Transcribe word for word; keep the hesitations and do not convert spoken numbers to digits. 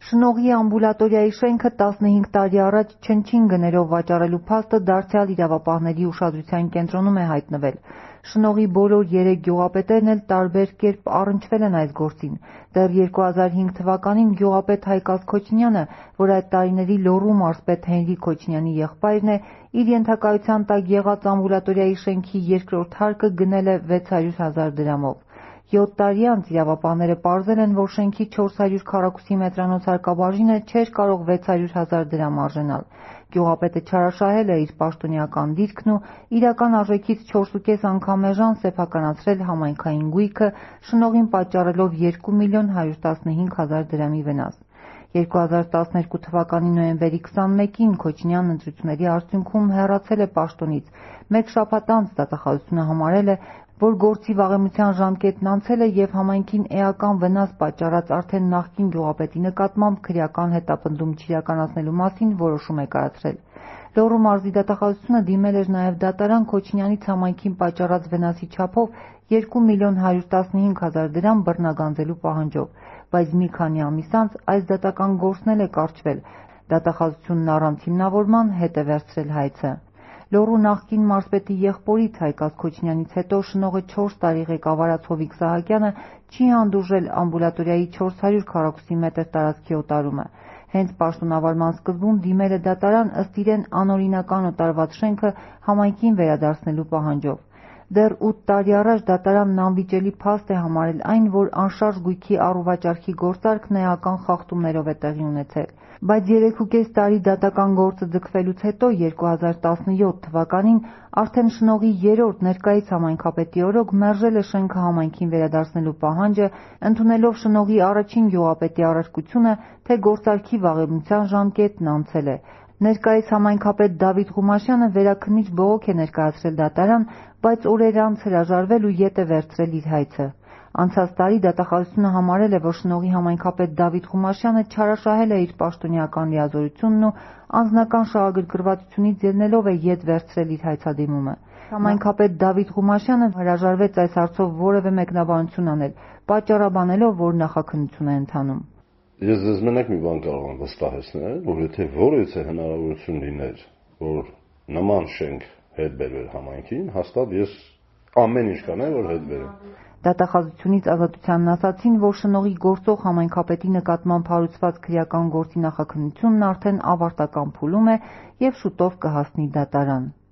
Շնողի ամբուլատորիայի շենքը տասնհինգ տարի առաջ չնչին գներով վաճառելու փաստը դարձյալ իրավապահների ուշադրության կենտրոնում է հայտնվել։ Շնողի բոլոր երեք գյուղապետերն էլ տարբեր կերպ առնչվել են այս գործին։ Դեռ երկու հազար հինգ թվականին գյուղապետ Հայկազ Քոչինյանը, որ այդ տարիների Լոռու մարզպետ Հենրիկ Քոչինյանի եղբայրն է, իր ենթակայության տակ եղած ամբուլատորիայի շենքի երկրորդ հարկը գնել է վեց հարյուր հազար դրամով։ Յոթ տարի անց իրավապահները պարզել են, որ շենքի չորս հարյուր քառակուսի մետրանոց հարկաբաժինը չէր կարող վեց հարյուր հազար դրամ արժենալ։ Գյուղապետը չարաշահել է իր պաշտոնեական դիրքն ու իրական արժեքից չորսուկես անգամ էժան սեփականացրել համայնքային գույքը, շնողին պատճառելով երկու միլիոն հարյուր տասնհինգ հազար դրամի վնաս։ երկու հազար տասներկու թվականի նոյեմբերի քսանմեկին Քոչինյանն ընտրությունների արդյունքում հեռացել է պաշտոնից։ Մեկ շաբաթ անց դատախազությունը համարել է, որ գործի վաղեմության ժամկետն անցել է և համայնքին էական վնաս պատճառած արդեն նախկին գյուղապետի նկատմամբ քրեական հետապնդում չիրականացնելու մասին որոշում է կայացրել։ Լոռու մարզի դատախազությունը դիմել էր նաև դատարան Քոչինյանից համայնքին պատճառած վնասի չափով երկու միլիոն հարյուր տասնհինգ հազար դրամ բռնագանձելու պահանջով, բայց մի քանի ամիս անց այս դատական գործն էլ է կարճվել։ Դատախազությունն առանց հիմնավորման հետ է վերցրել հայցը։ Լոռու նախկին մարզպետի եղբորից Հայկազ Քոչինյանից հետո շնողը չորս տարի ղեկավարած Հովիկ Սահակյանը չի հանդուրժել ամբուլատորիայի չորս հարյուր քառակուսի մետր տարածքի օտարումը։ Հենց պաշտոնավարման սկզբում դիմել է դատարան ըստ իրեն անօրինական օտարված շենքը համայնքին վերադարձնելու պահանջով։ Դեռ ութ տարի առաջ դատարանն անվիճելի փաստ է համարել այն, որ անշարժ գույքի առուվաճառքի գործարքն էական խախտումներով է տեղի ունեցել։ Բայց երեքուկես տարի դատական գործը ձգվելուց հետո երկու հազար տասնյոթ թվականին արդեն շնողի երրորդ ներկայիս համայնքապետի օրոք մերժել է շենքը համայնքին վերադարձնելու պահանջը, ընդունելով շնողի առաջին գյուղապետի առարկությունը, թե գործարքի վաղեմության ժամկետն անցել է։ Ներկայիս համայնքապետ Դավիթ Ղումաշյանը վերաքննիչ բողոք է ներկայացրել դատարան, բայց օրեր անց հրաժարվել ու ետ է վերցրել իր հայցը։ Անցած տարի դատախազությունը համարել է, որ շնողի համայնքապետ Դավիթ Ղումաշյանը չարաշահել է իր պաշտոնեական լիազորությունն ու անձնական շահագրգռվածությունից ելնելով է ետ վերցրել իր հայցադիմումը։ Համայնքապետ Դավիթ Ղումաշյանը հրաժարվեց այս հարցով որևէ մեկնաբանություն անել, պատճառաբանելով, որ նախաքննություն է ընթանում։ Ես ձեզ մենակ մի բան կարող եմ վստահեցնել, որ եթե որևէ հնարավորություն լիներ, որ նման շենք հետ բերվեր համայնքին, հաստատ ես ամեն ինչ կանեմ, որ հետ բերեմ։ Դատախազությունից ազատությանն ասացին, որ շնողի գործող համայնքապետի նկատմամբ հարուցված քրեական գործի նախաքննությունն արդեն ավարտական փուլում է և շուտով կհասնի դատարան։